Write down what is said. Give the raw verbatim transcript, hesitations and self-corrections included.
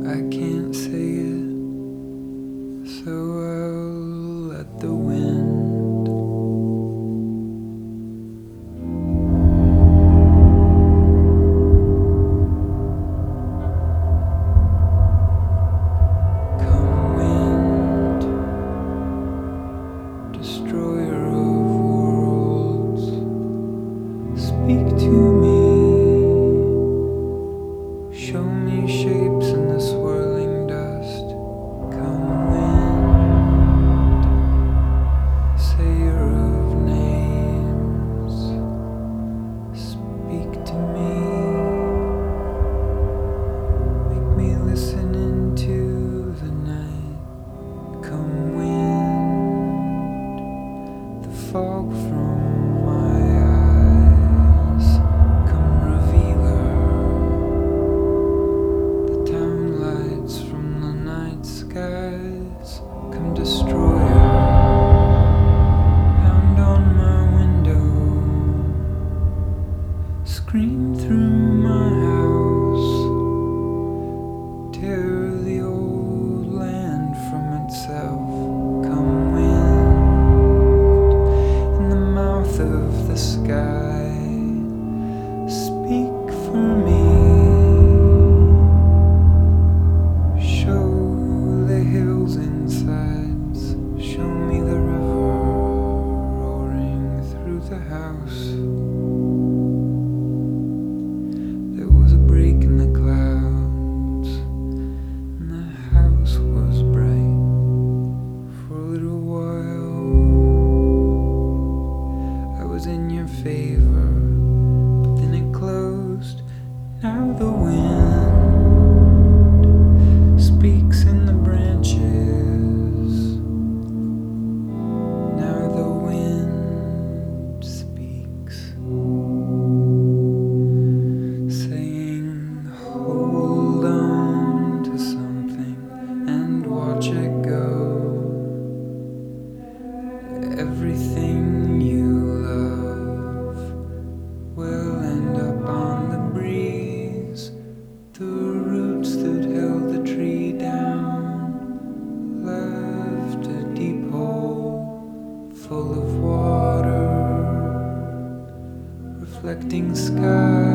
I can't say it, so I'll let the wind come, wind, destroyer of worlds, speak to me. Show me shapes in the swirling dust. Come, wind, sayer of names, speak to me. Make me listen into the night. Come, wind, the fog from my eyes. Come, revealer, from the night skies. Come, destroyer, pound on my window, scream through my house, tear the old land from itself. Come, wind, in the mouth of the sky, speak for me. Show me the river roaring through the house. There was a break in the clouds, and the house was bright for a little while. I was in your favor, but then it closed. Now the wind speaks in the branches. Watch it go. Everything you love will end up on the breeze. The roots that held the tree down left a deep hole full of water, reflecting sky.